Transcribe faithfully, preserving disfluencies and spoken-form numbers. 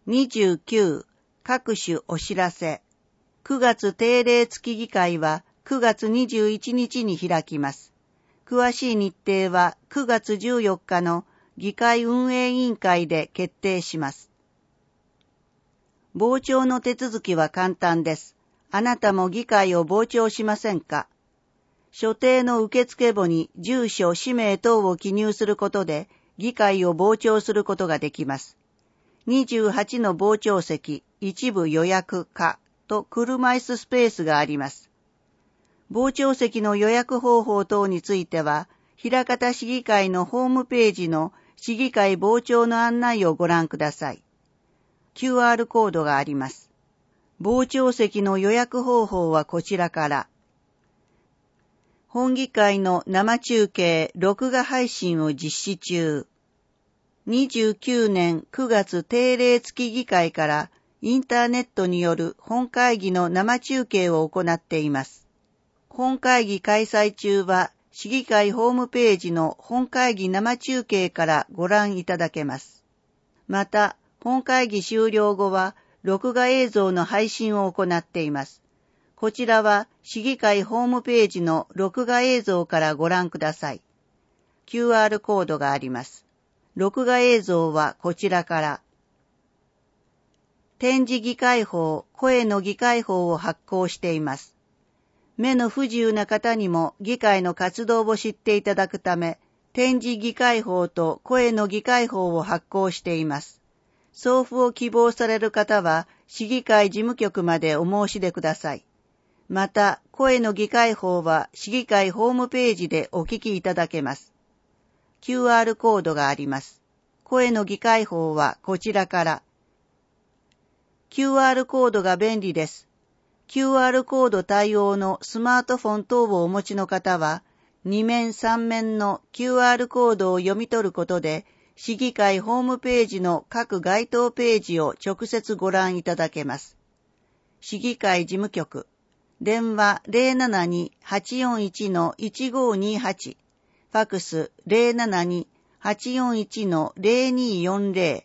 にじゅうきゅう、各種お知らせ。くがつ定例月議会はくがつにじゅういちにちに開きます。詳しい日程はくがつじゅうよっかの議会運営委員会で決定します。傍聴の手続きは簡単です。あなたも議会を傍聴しませんか？所定の受付簿に住所、氏名等を記入することで議会を傍聴することができます。にじゅうはちの傍聴席、一部予約可と車椅子スペースがあります。傍聴席の予約方法等については、枚方市議会のホームページの市議会傍聴の案内をご覧ください。キューアール コードがあります。傍聴席の予約方法はこちらから。本議会の生中継、録画配信を実施中。にじゅうきゅうねんくがつ定例月議会からインターネットによる本会議の生中継を行っています。本会議開催中は市議会ホームページの本会議生中継からご覧いただけます。また、本会議終了後は録画映像の配信を行っています。こちらは市議会ホームページの録画映像からご覧ください。キューアール コードがあります。録画映像はこちらから。点字議会法、声の議会法を発行しています。目の不自由な方にも議会の活動を知っていただくため、点字議会法と声の議会法を発行しています。送付を希望される方は、市議会事務局までお申し出ください。また、声の議会法は市議会ホームページでお聞きいただけます。キューアール コードがあります。声の議会法はこちらから。キューアール コードが便利です。キューアール コード対応のスマートフォン等をお持ちの方は、に面さん面の キューアール コードを読み取ることで、市議会ホームページの各該当ページを直接ご覧いただけます。市議会事務局、電話 ゼロななに はちよんいち のいちごにはち、ファクス ゼロななに はちよんいち のゼロによんゼロ、